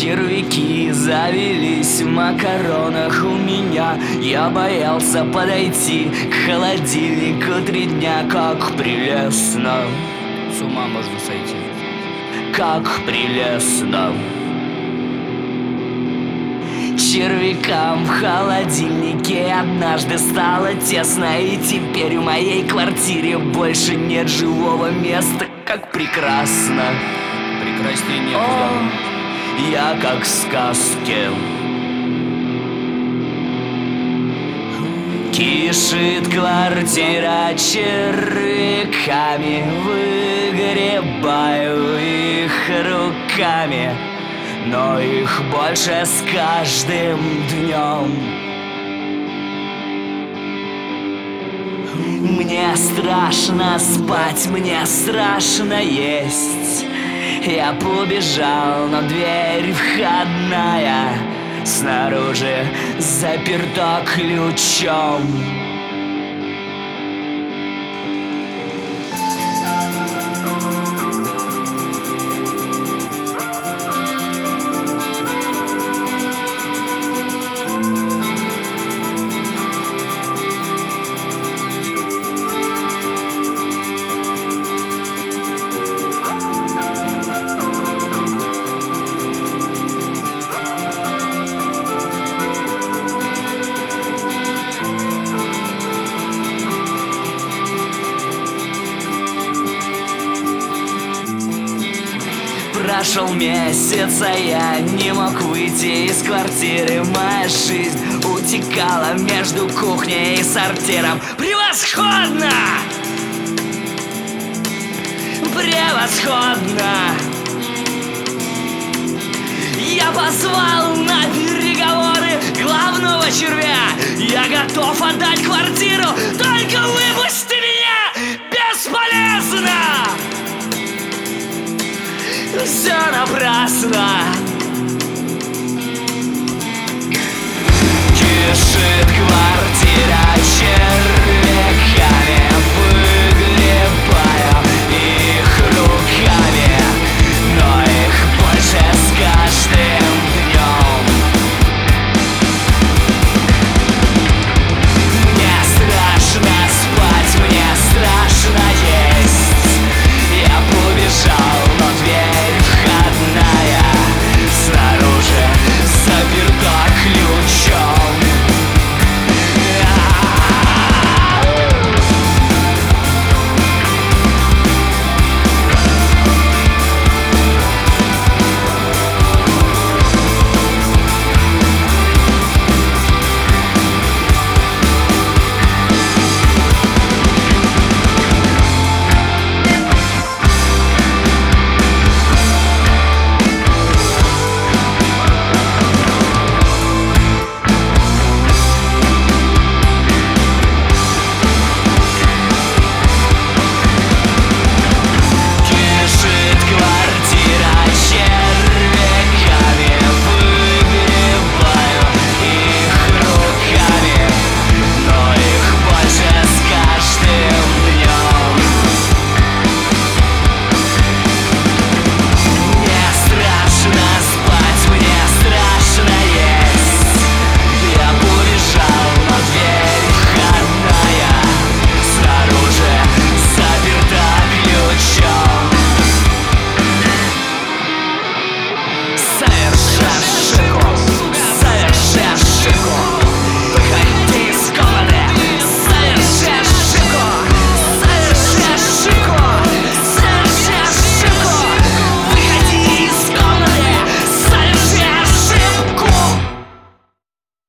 Червяки завелись в макаронах у меня. Я боялся подойти к холодильнику 3 дня. Как прелестно, С ума можно сойти. как прелестно. Червякам в холодильнике однажды стало тесно, и теперь в моей квартире больше нет живого места. Как прекрасно. Прекрасней некуда. О, я как в сказке. Кишит квартира червяками, выгребаю их руками, но их больше с каждым днем. Мне страшно спать, мне страшно есть. Я побежал, но дверь входная снаружи заперта ключом. Прошел месяц, а я не мог выйти из квартиры. Моя жизнь утекала между кухней и сортиром. Превосходно! Превосходно! Я позвал на переговоры главного червя. Я готов отдать квартиру, только выпусти меня! Бесполезно! Все напрасно!